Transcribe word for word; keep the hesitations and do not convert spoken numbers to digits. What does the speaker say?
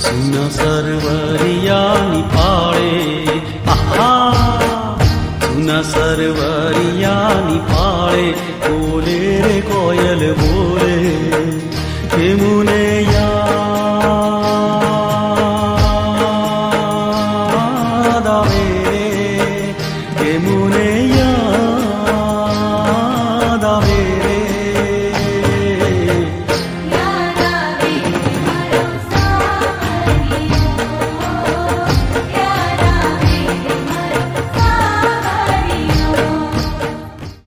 सुना सरवरिया निपाळे आहा सुना सरवरिया निपाळे बोले रे कोयल बोले हे मुन